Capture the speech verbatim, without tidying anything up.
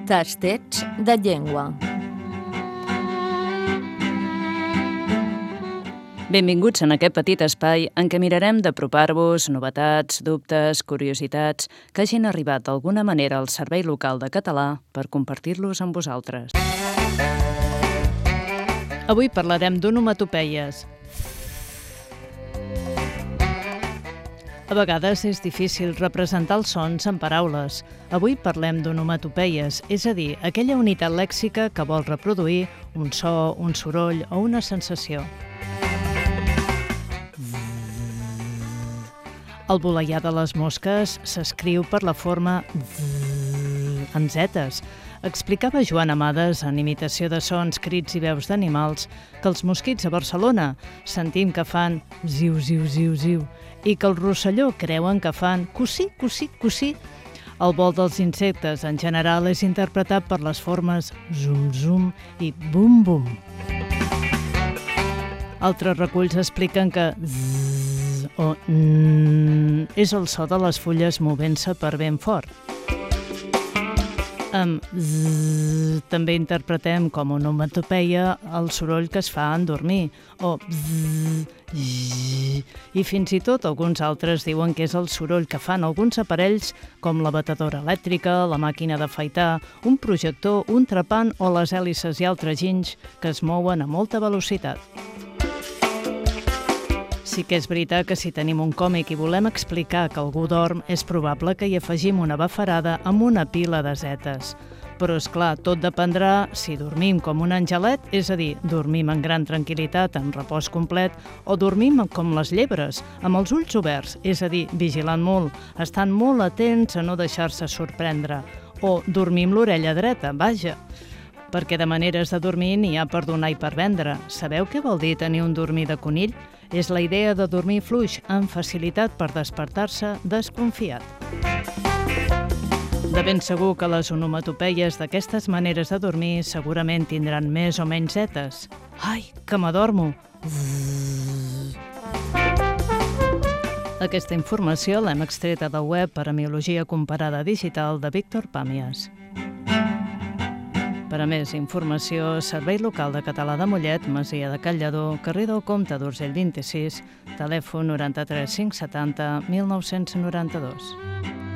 Tastets de llengua. Benvinguts en aquest petit espai en què mirarem d'apropar-vos novetats, dubtes, curiositats que hagin arribat d'alguna manera al Servei Local de Català per compartir-los amb vosaltres. Avui parlarem d'onomatopeies. A vegades és difícil representar els sons en paraules. Avui parlem d'onomatopeies, és a dir, aquella unitat lèxica que vol reproduir un so, un soroll o una sensació. El voleiar de les mosques s'escriu per la forma z en zetes. Explicava Joan Amades, en imitació de sons, crits i veus d'animals, que els mosquits a Barcelona sentim que fan ziu, ziu, ziu, ziu, i que el rosselló creuen que fan cosí, cosí, cosí. El vol dels insectes en general és interpretat per les formes zum, zum i bum, bum. Altres reculls expliquen que zzz o nn és el so de les fulles movent-se per ben fort. Amb zzz també interpretem com onomatopeia el soroll que es fa en dormir, o bzzz, zzz, i fins i tot alguns altres diuen que és el soroll que fan alguns aparells com la batedora elèctrica, la màquina d'afaitar, un projector, un trepant o les hèlices i altres ginys que es mouen a molta velocitat. Sí que és veritat que si tenim un còmic i volem explicar que algú dorm, és probable que hi afegim una bafarada amb una pila de zetes. Però, és clar, tot dependrà si dormim com un angelet, és a dir, dormim en gran tranquil·litat, en repòs complet, o dormim com les llebres, amb els ulls oberts, és a dir, vigilant molt, estant molt atents a no deixar-se sorprendre, o dormim l'orella dreta, vaja. Perquè de maneres de dormir n'hi ha per donar i per vendre. Sabeu què vol dir tenir un dormir de conill? És la idea de dormir fluix, amb facilitat per despertar-se desconfiat. De ben segur que les onomatopeies d'aquestes maneres de dormir segurament tindran més o menys zetes. Ai, que m'adormo! Aquesta informació l'hem extreta del web Paremiologia Comparada Digital de Víctor Pàmies. Per a més informació, Servei Local de Català de Mollet, Masia de Callador, carrer del Comte d'Urgell vint-i-sis, telèfon noranta-tres cinc setanta mil nou-cents noranta-dos.